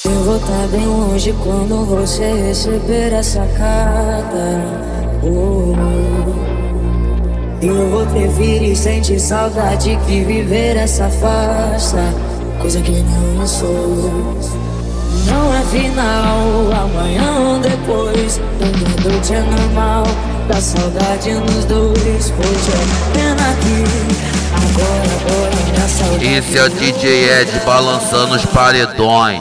Eu vou tá bem longe quando você receber essa carta. Eu vou preferir sentir saudade que viver essa farsa, coisa que não sou. Não é final, amanhã ou depois. Uma noite é normal, dá saudade nos dois. Pois é, pena que agora minha saudade. Esse é o DJ Ed balançando os paredões.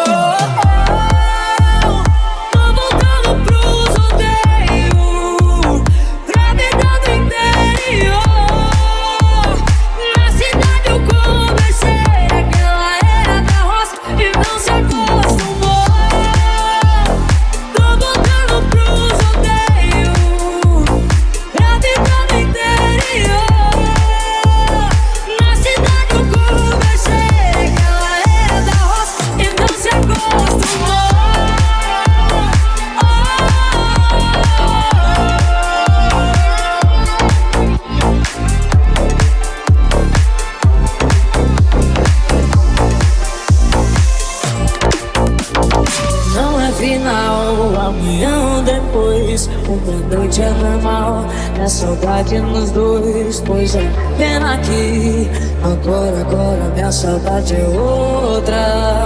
Final, amanhã ou depois. Uma noite é normal, é saudade nos dois. Pois é, pena que agora minha saudade é outra.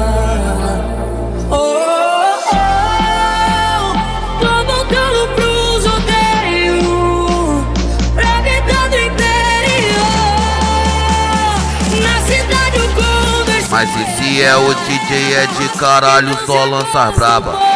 Tô voltando pros rodeios, pra vida do interior. Na cidade eu conversei. Mas esse é o DJ Ed, caralho, só lança braba.